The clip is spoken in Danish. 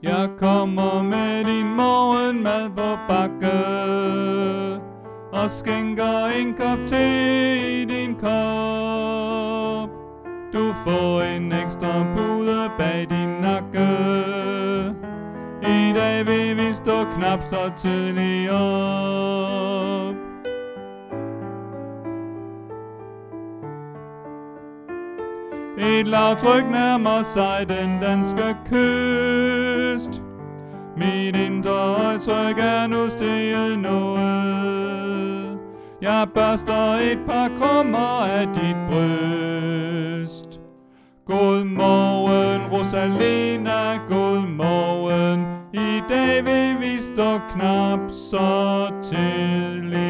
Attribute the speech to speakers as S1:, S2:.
S1: Jeg kommer med din morgenmad på bakke og skænker en kop te i din kop. Du får en ekstra pude bag din nakke. I dag vil vi stå knap så tidligt op. Et lavtryk nærmer sig den danske kyst. Mit indre højtryk er nu steget noget. Jeg børster et par krummer af dit bryst. God morgen, Rosalina, god morgen. I dag vil vi stå knap så tidligt.